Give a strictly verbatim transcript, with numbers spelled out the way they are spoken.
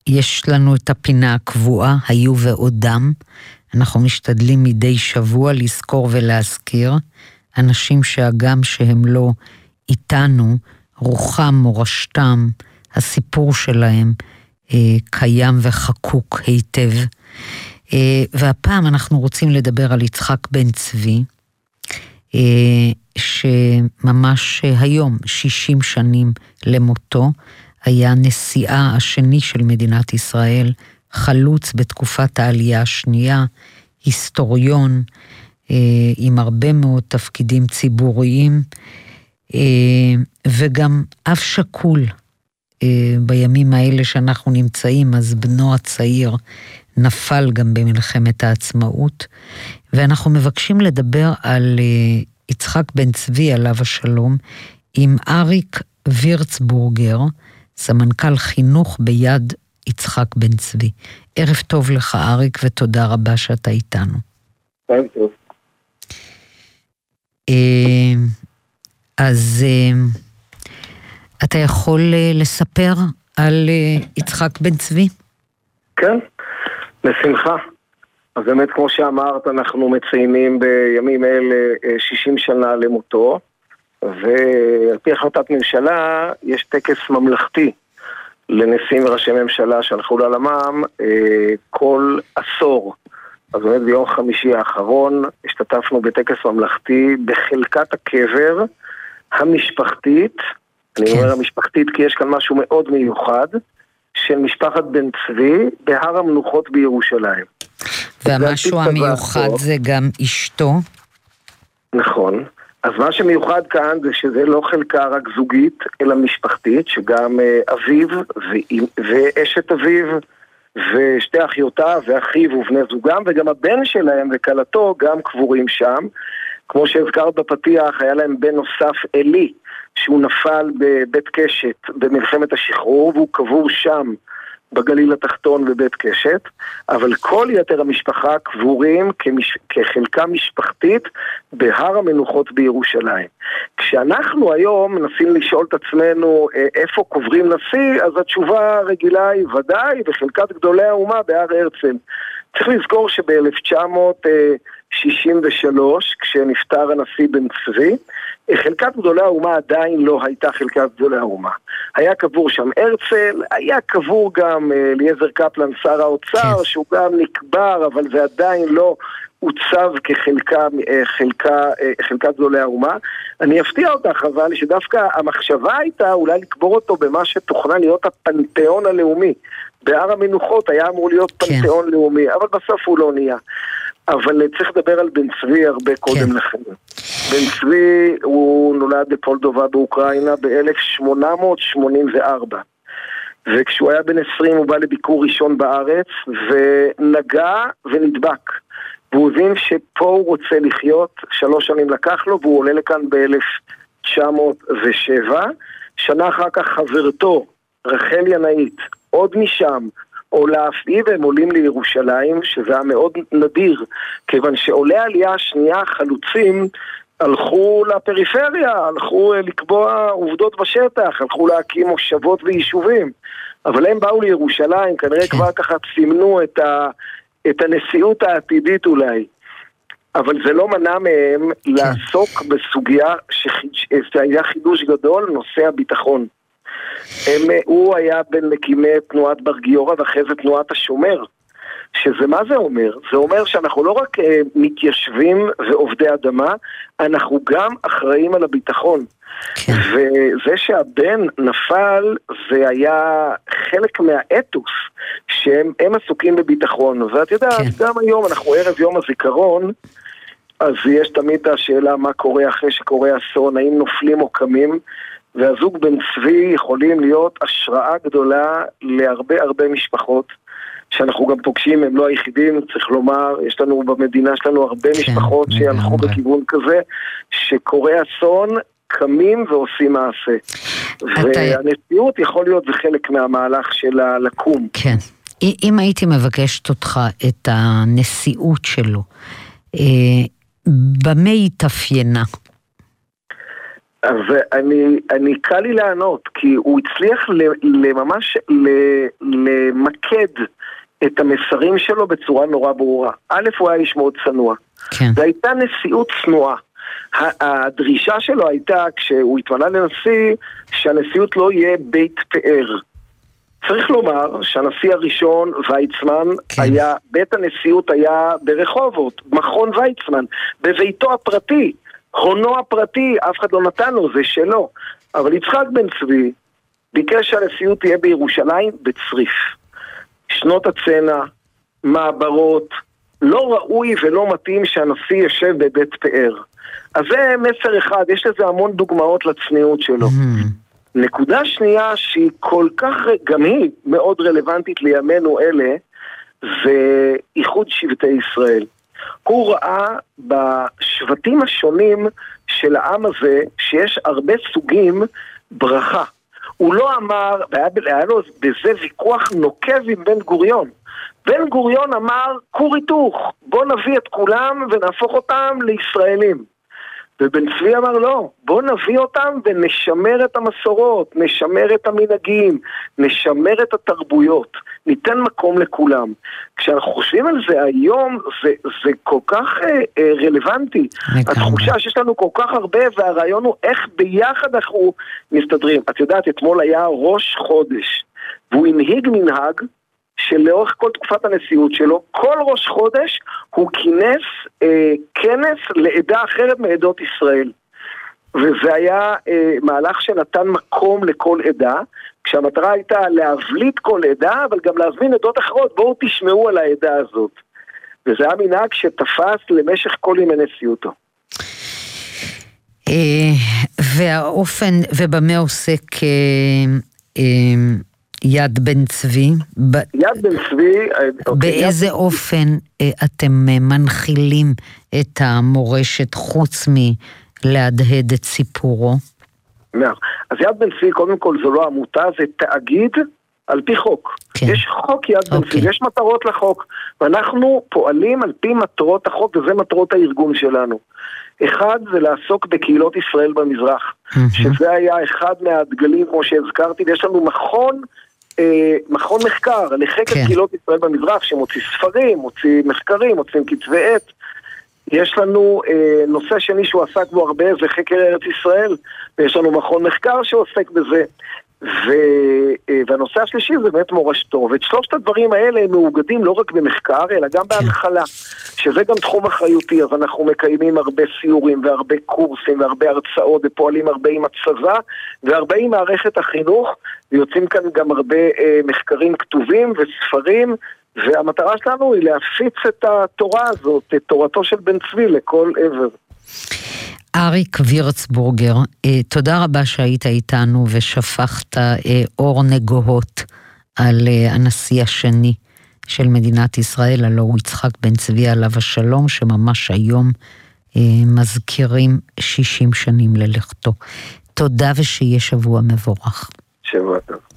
יש לנו את הפינה הקבועה, היו ועודם. אנחנו משתדלים מדי שבוע לזכור ולהזכיר אנשים שהגם שהם לא איתנו, רוחם, מורשתם, הסיפור שלהם אה, קיים וחקוק היטב. אה, והפעם אנחנו רוצים לדבר על יצחק בן צבי, אה, שממש היום, שישים שנים למותו, היה נשיאה השני של מדינת ישראל, חלוץ בתקופת העלייה השנייה, היסטוריון, אה, עם הרבה מאוד תפקידים ציבוריים, אה, וגם אב שקול, אה, בימים האלה שאנחנו נמצאים, אז בנו הצעיר נפל גם במלחמת העצמאות, ואנחנו מבקשים לדבר על אה, יצחק בן צבי, עליו השלום, עם אריק וירצבורגר, סמנכ"ל חינוך ביד יצחק בן צבי. ערב טוב לך אריק, ותודה רבה שאתה איתנו. ערב טוב. אז אתה יכול לספר על יצחק בן צבי? כן, בשמחה. אז באמת כמו שאמרת, אנחנו מציינים בימים אלה שישים שנה למותו, ועל פי החלטת ממשלה יש טקס ממלכתי לנשיאים וראשי ממשלה שהלכו לעולמם כל עשור. אז באמת ביום חמישי האחרון השתתפנו בטקס ממלכתי בחלקת הקבר המשפחתית, כן. אני אומר המשפחתית כי יש כאן משהו מאוד מיוחד, של משפחת בן צבי בהר המנוחות בירושלים. והמשהו המיוחד זה גם אשתו? נכון. אז מה שמיוחד כאן זה שזה לא חלקה רק זוגית, אלא משפחתית, שגם אביו ואשת אביו ושתי אחיותיו ואחיו ובני זוגם, וגם הבן שלהם וקלתו גם קבורים שם. כמו שהזכרת בפתיח, היה להם בן נוסף אלי, שהוא נפל בבית קשת במלחמת השחרור, והוא קבור שם בגליל התחתון בבית קשת, אבל כל יתר המשפחה קבורים כמש... כחלקה משפחתית בהר המנוחות בירושלים. כשאנחנו היום מנסים לשאול את עצמנו איפה קוברים נשיא, אז התשובה הרגילה היא ודאי בחלקת גדולי האומה בהר הרצל. צריך לזכור שב-אלף תשע מאות שישים ושלוש, כשנפטר הנשיא בן צבי, חלקת גדולי האומה עדיין לא הייתה חלקת גדולי האומה. היה קבור שם הרצל, היה קבור גם אליעזר קפלן, שר האוצר, שהוא גם נקבר, אבל זה עדיין לא הוצב כחלקה, חלקה, חלקת גדולי האומה. אני אפתיע אותך, אבל שדווקא המחשבה הייתה אולי לקבור אותו במה שתוכנן להיות הפנתיאון הלאומי. בהר המנוחות היה אמור להיות פנתיאון כן. לאומי, אבל בסוף הוא לא נהיה. אבל צריך לדבר על בן צבי הרבה קודם כן. לכן. בן צבי הוא נולד בפולדובה באוקראינה ב-אלף שמונה מאות שמונים וארבע. וכשהוא היה בן עשרים הוא בא לביקור ראשון בארץ ונגע ונדבק. והוא הבין שפה הוא רוצה לחיות, שלוש שנים לקח לו והוא עולה לכאן ב-אלף תשע מאות ושבע. שנה אחר כך חברתו, רחל ינאית, עוד משם, עולה אף היא והם עולים לירושלים, שזה היה מאוד נדיר, כיוון שעולי העלייה השנייה חלוצים הלכו לפריפריה, הלכו לקבוע עובדות בשטח, הלכו להקים מושבות ויישובים, אבל הם באו לירושלים, כנראה כבר ככה סימנו את, ה, את הנשיאות העתידית אולי, אבל זה לא מנע מהם לעסוק בסוגיה שהיה חידוש גדול, נושא הביטחון. הם, הוא היה בין מקימי תנועת בר גיורא ואחרי זה תנועת השומר, שזה מה זה אומר? זה אומר שאנחנו לא רק אה, מתיישבים ועובדי אדמה, אנחנו גם אחראים על הביטחון. כן. וזה שהבן נפל זה היה חלק מהאתוס שהם הם עסוקים בביטחון. ואת יודעת, כן. גם היום אנחנו ערב יום הזיכרון, אז יש תמיד השאלה מה קורה אחרי שקורה אסון, האם נופלים או קמים, והזוג בן צבי יכולים להיות השראה גדולה להרבה הרבה משפחות שאנחנו גם פוגשים, הם לא היחידים, צריך לומר, יש לנו במדינה שלנו הרבה כן, משפחות שהלכו בכיוון כזה, שקורה אסון, קמים ועושים מעשה. אתה... והנשיאות יכול להיות זה חלק מהמהלך של הלקום. כן. אם הייתי מבקשת אותך את הנשיאות שלו, במה היא תפיינה? אז אני, אני קל לי לענות, כי הוא הצליח לממש למקד את המסרים שלו בצורה נורא ברורה. א', הוא היה איש מאוד צנוע. כן. זו הייתה נשיאות צנועה. הדרישה שלו הייתה, כשהוא התמנה לנשיא, שהנשיאות לא יהיה בית פאר. צריך לומר שהנשיא הראשון, ויצמן, כן. היה, בית הנשיאות היה ברחובות, מכון ויצמן, בביתו הפרטי, הונו הפרטי, אף אחד לא נתן לו, זה שלו. אבל יצחק בן צבי ביקש שהנשיאות תהיה בירושלים בצריף. שנות הצנע, מעברות, לא ראוי ולא מתאים שהנשיא יושב בבית פאר. אז זה מסר אחד, יש לזה המון דוגמאות לצניעות שלו. Mm-hmm. נקודה שנייה שהיא כל כך, גם היא מאוד רלוונטית לימינו אלה, זה איחוד שבטי ישראל. הוא ראה בשבטים השונים של העם הזה, שיש הרבה סוגים ברכה. הוא לא אמר, היה, היה לו בזה ויכוח נוקב עם בן גוריון. בן גוריון אמר, כור היתוך, בוא נביא את כולם ונהפוך אותם לישראלים. ובן צבי אמר לא, בוא נביא אותם ונשמר את המסורות, נשמר את המנהגים, נשמר את התרבויות, ניתן מקום לכולם. כשאנחנו חושבים על זה היום, זה, זה כל כך אה, אה, רלוונטי. התחושה שיש לנו כל כך הרבה, והרעיון הוא איך ביחד אנחנו מסתדרים. את יודעת, אתמול היה ראש חודש, והוא הנהיג מנהג, שלאורך כל תקופת הנשיאות שלו, כל ראש חודש הוא כינס אה, כנס לעדה אחרת מעדות ישראל. וזה היה אה, מהלך שנתן מקום לכל עדה, כשהמטרה הייתה להבליט כל עדה, אבל גם להזמין עדות אחרות, בואו תשמעו על העדה הזאת. וזה היה מנהג שתפס למשך כל ימי נשיאותו. והאופן, ובמה עוסק יד בן צבי? יד בן צבי... באיזה אופן אתם מנחילים את המורשת חוץ מלהדהד את סיפורו? אז יד בן צבי, קודם כל זו לא עמותה, זה תאגיד על פי חוק. כן. יש חוק יד בן צבי, יש מטרות לחוק, ואנחנו פועלים על פי מטרות החוק, וזה מטרות הארגון שלנו. אחד זה לעסוק בקהילות ישראל במזרח, mm-hmm. שזה היה אחד מהדגלים, כמו שהזכרתי, ויש לנו מכון, אה, מכון מחקר לחקר כן. קהילות ישראל במזרח, שמוציא ספרים, מוציא מחקרים, מוצאים כתבי עת. יש לנו אה, נושא שני שהוא עסק בו הרבה, זה חקר ארץ ישראל, ויש לנו מכון מחקר שעוסק בזה. ו... והנושא השלישי זה באמת מורשתו, ואת שלושת הדברים האלה הם מאוגדים לא רק במחקר, אלא גם בהנחלה, שזה גם תחום אחריותי, אז אנחנו מקיימים הרבה סיורים והרבה קורסים והרבה הרצאות, ופועלים הרבה עם הצבא והרבה עם מערכת החינוך, ויוצאים כאן גם הרבה אה, מחקרים כתובים וספרים, והמטרה שלנו היא להפיץ את התורה הזאת, את תורתו של בן צבי לכל עבר. אריק וירצבורגר, תודה רבה שהיית איתנו ושפכת אור נגוהות על הנשיא השני של מדינת ישראל, הלוא הוא יצחק בן צבי עליו השלום, שממש היום מזכירים שישים שנים ללכתו. תודה ושיהיה שבוע מבורך. שבוע טוב.